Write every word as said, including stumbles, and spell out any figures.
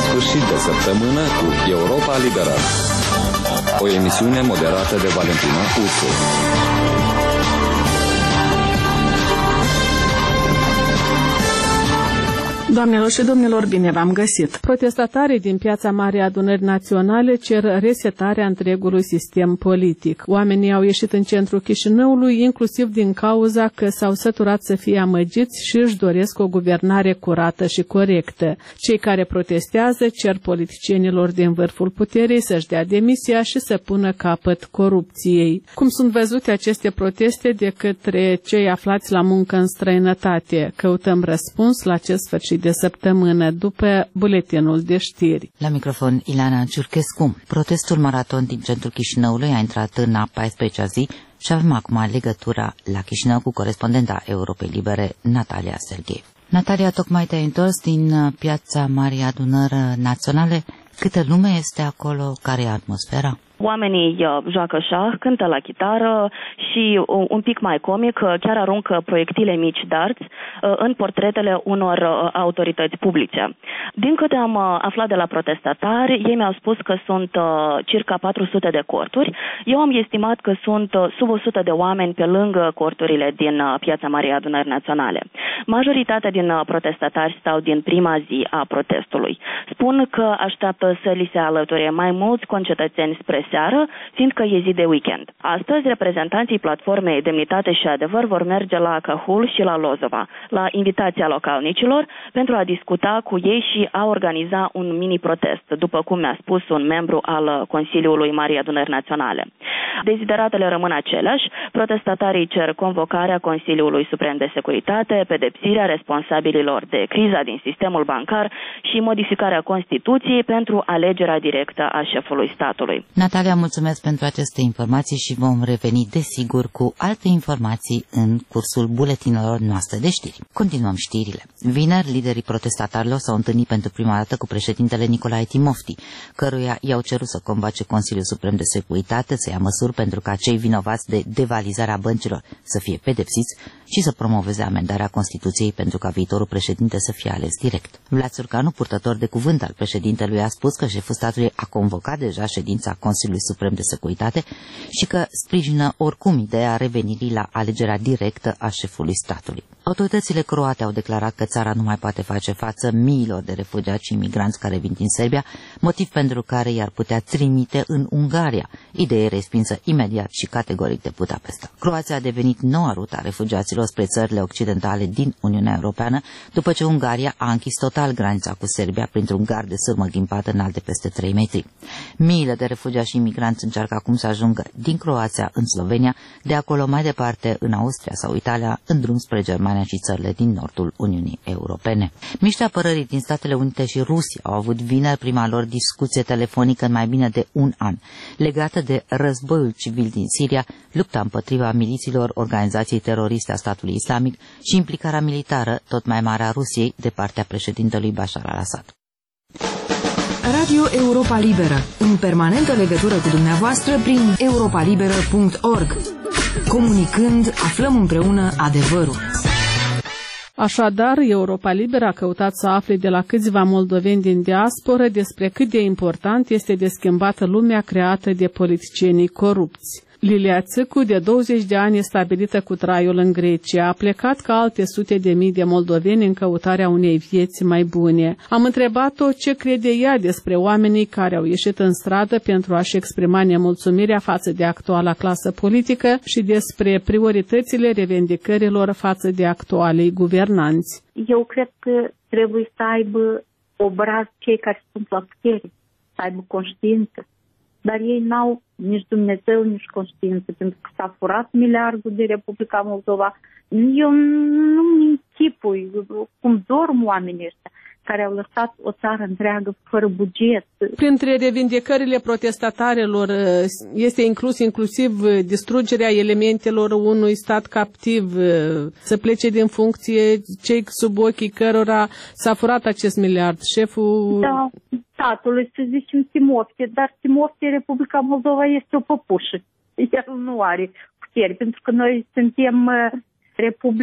Sfârșit de săptămână cu Europa Liberă. O emisiune moderată de Valentina Ursu. Doamnelor și domnilor, bine v-am găsit! Protestatarii din Piața Marii Adunări Naționale cer resetarea întregului sistem politic. Oamenii au ieșit în centrul Chișinăului, inclusiv din cauza că s-au săturat să fie amăgiți și își doresc o guvernare curată și corectă. Cei care protestează cer politicienilor din vârful puterii să-și dea demisia și să pună capăt corupției. Cum sunt văzute aceste proteste de către cei aflați la muncă în străinătate? Căutăm răspuns la acest sfârșit de săptămână după buletinul de știri. La microfon Ilana Ciurchescu. Protestul maraton din centrul Chișinăului a intrat în a paisprezecea zi și avem acum legătura la Chișinău cu corespondenta Europei Libere, Natalia Serghei. Natalia, tocmai te-ai întors din Piața Marii Adunări Naționale. Câtă lume este acolo? Care e atmosfera? Oamenii joacă șah, cântă la chitară și un pic mai comic, chiar aruncă proiectile mici darts în portretele unor autorități publice. Din câte am aflat de la protestatari, ei mi-au spus că sunt circa patru sute de corturi. Eu am estimat că sunt sub o sută de oameni pe lângă corturile din Piața Marii Adunări Naționale. Majoritatea din protestatari stau din prima zi a protestului. Spun că așteaptă să li se alăture mai mulți concetățeni spre seară, fiindcă e zi de weekend. Astăzi, reprezentanții platformei Demnitate și Adevăr vor merge la Cahul și la Lozova, la invitația localnicilor, pentru a discuta cu ei și a organiza un mini-protest, după cum mi-a spus un membru al Consiliului Marii Adunări Naționale. Dezideratele rămân aceleași, protestatarii cer convocarea Consiliului Suprem de Securitate, pedepsirea responsabililor de criza din sistemul bancar și modificarea Constituției pentru alegerea directă a șefului statului. Natalia, mulțumesc pentru aceste informații și vom reveni desigur cu alte informații în cursul buletinelor noastre de știri. Continuăm știrile. Vineri, liderii protestatarilor s-au întâlnit pentru prima dată cu președintele Nicolae Timofti, căruia i-au cerut să convoace Consiliul Suprem de Securitate, să ia măsuri pentru ca cei vinovați de devalizarea băncilor să fie pedepsiți și să promoveze amendarea Constituției pentru ca viitorul președinte să fie ales direct. Vlad Țurcanu, purtător de cuvânt al președintelui, a spus că șeful statului a convocat deja ședința Consiliului Suprem de Securitate și că sprijină oricum ideea revenirii la alegerea directă a șefului statului. Autoritățile croate au declarat că țara nu mai poate face față miilor de refugiați și imigranți care vin din Serbia, motiv pentru care i-ar putea trimite în Ungaria, idee respinsă imediat și categoric de Budapesta. Croația a devenit noua rută a refugiaților spre țările occidentale din Uniunea Europeană, după ce Ungaria a închis total granița cu Serbia printr-un gard de sârmă ghimpată înalt de peste trei metri. Miile de refugiați și imigranți încearcă acum să ajungă din Croația în Slovenia, de acolo mai departe în Austria sau Italia, în drum spre Germania și țările din nordul Uniunii Europene. Miniștrii apărării din Statele Unite și Rusia au avut vineri prima lor discuție telefonică în mai bine de un an, legată de războiul civil din Siria, lupta împotriva milițiilor organizației teroriste a statului islamic și implicarea militară tot mai mare a Rusiei de partea președintelui Bashar al-Assad. Radio Europa Liberă, în permanentă legătură cu dumneavoastră prin europa liberă punct org. Comunicând, aflăm împreună adevărul. Așadar, Europa Liberă a căutat să afle de la câțiva moldoveni din diasporă despre cât de important este de schimbată lumea creată de politicienii corupți. Lilia Țâcu, de douăzeci de ani, e stabilită cu traiul în Grecia. A plecat ca alte sute de mii de moldoveni în căutarea unei vieți mai bune. Am întrebat-o ce crede ea despre oamenii care au ieșit în stradă pentru a-și exprima nemulțumirea față de actuala clasă politică și despre prioritățile revendicărilor față de actualei guvernanți. Eu cred că trebuie să aibă obraz cei care sunt la putere, să aibă conștiință. Dar ei n-au nici Dumnezeu, nici conștiință, pentru că s-a furat miliardul de Republica Moldova. Eu nu-mi închipui cum dorm oamenii ăștia care au lăsat o țară întreagă fără buget. Printre revindicările protestatarilor este inclus inclusiv distrugerea elementelor unui stat captiv, să plece din funcție cei sub ochii cărora s-a furat acest miliard. Șeful... Da, statului, să zicem Timofte, dar Timofte, Republica Moldova, este o păpușă. El nu are puteri, pentru că noi suntem Republica